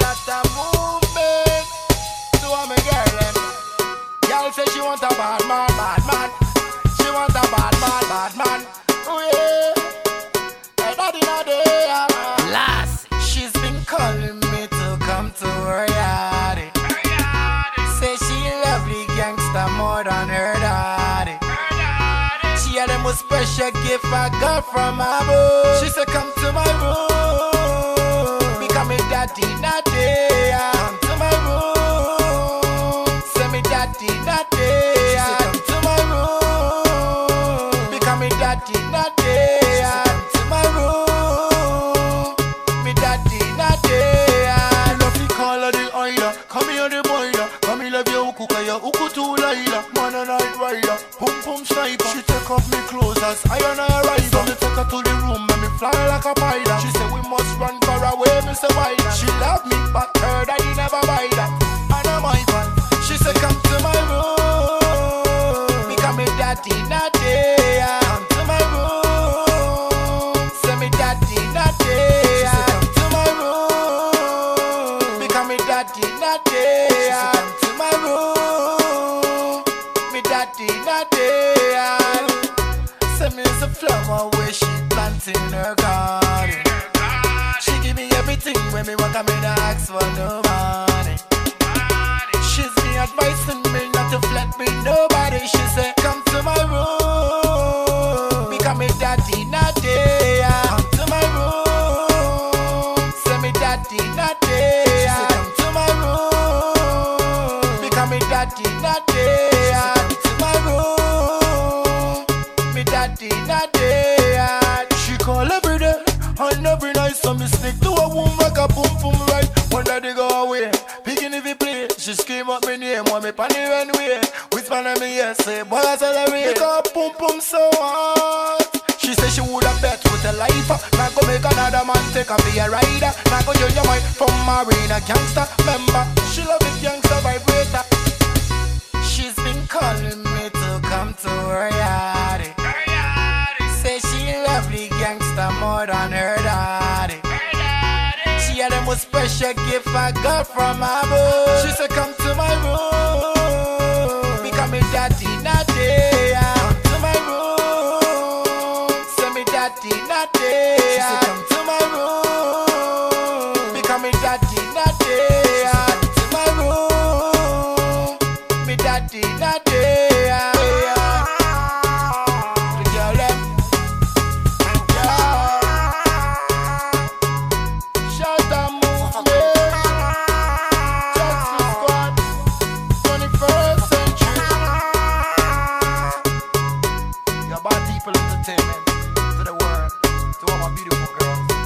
lot of movement. So I'm a girl and girl say she want a bad man, bad man. She want a bad man, bad man. Oh yeah, hey, daddy no day. Last, she's been calling me to come to her yard. Say she lovely gangster more than her daddy. She had the most special gift I got from my boy. She said come to my room, become a daddy not there. Come to my room, say me daddy not there. Come to my room, become a daddy not there. Come to my room, me daddy not there. Love the call of the oiler, come here the boiler. Come here love your uku, cause your uku too laila. Man a night rider, pum pum sniper. She take off me clothes as I and I rise. So me take her to the room and me fly like a pilot. She say we must run far away, me say why not? She love me, but her daddy never buy that. And I'm my fan. She said come to my room, become a daddy not there. Come to my room, say me daddy not there. Come to my room, become a daddy not there. Come to my room, me daddy not there. Say me is a flower where she planting her garden. She give me everything when me want, I mean I ask for no money. She's me advising me not to flirt with nobody. She said come to my room, become a daddy not there. Come to my room, say me daddy not there. Come to my room, become a daddy not there. Come to my room, me daddy not there. She call every day and every night. So me sneak to a room like a boom boom right. One day they go away, picking if he play. She scream up my name, want me pan the runway. Whisper in me ear, say boy accelerate. Because boom boom so hard. She say she woulda bet with a lifer. Now go make another man take a be a rider. Now go change your mind from marina gangster member. She love it gangster vibrator. She's been calling me to come to her yard. Say she lovely gangster more than her daddy. She had the most special gift I got from my boy. She said come to my room, become a daddy not there. Come to my room, say me daddy not there. She said come to my room, become a daddy not there. Come to my room, me daddy not there. The girl them, shout out movement, Jackson Squad, 21st century. Your bad people entertainment to the world, to all my beautiful girls.